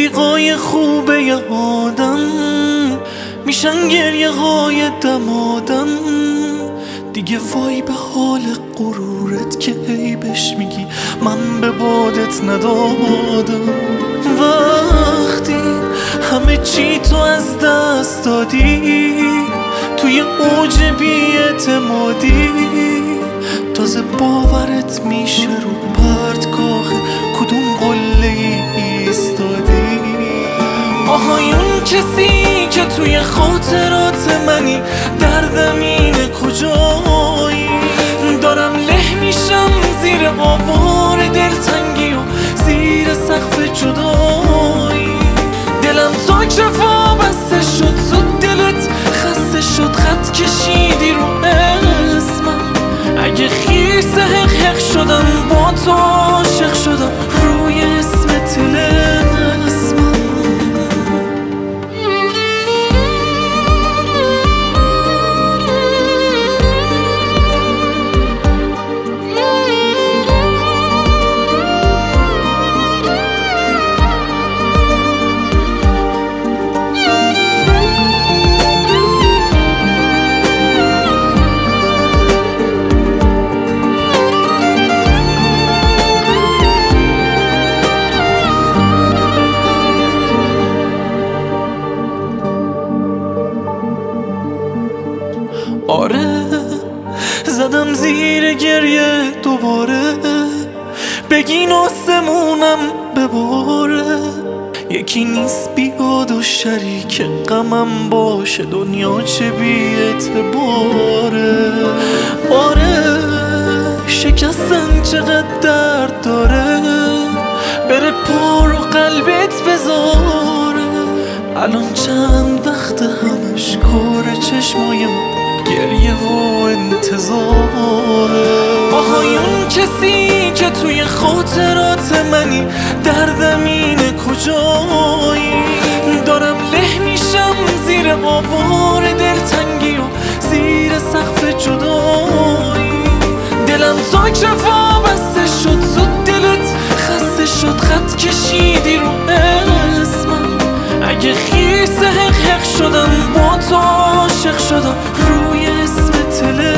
رفیقای خوبه ی آدم میشن گریه های دمادم. دیگه وای به حال غرورت که عیبش میگی من به بادت ندادم. وقتی همه چی تو از دست دادی توی اوج بی‌اعتمادی، تازه باورت میشه رو پرتگاه کدوم قله ایستادی. آهایون کسی که توی خاطرات منی دردم اینه کجایی؟ دارم له میشم زیر آوار دلتنگی و زیر سقف جدایی. دلم تا کفا بسته شد زود دلت خسته شد خط کشیدی رو اسمم. اگه خیس حق شدم با تو عاشق شدم روی اسم طلسمم. آره زدم زیر گریه دوباره، بگین آسمونم بباره. یکی نیست بیاد و شریک غمم باشه، دنیا چه بی اعتباره. آره شکستن چقدر درد داره، بره پر و قلبت بذاره. الان چند وقت همش کار چشمای گریه و انتظاره. آهایون کسی که توی خاطرات منی دردم اینه کجایی؟ دارم له میشم زیر آوار دلتنگی و زیر سقف جدایی. دلم تا کفا بسته شد زود دلت خسته شد خط کشیدی رو اسمم. اگه خیس حق شدم با تو عاشق شدم روی اسم طلسمم.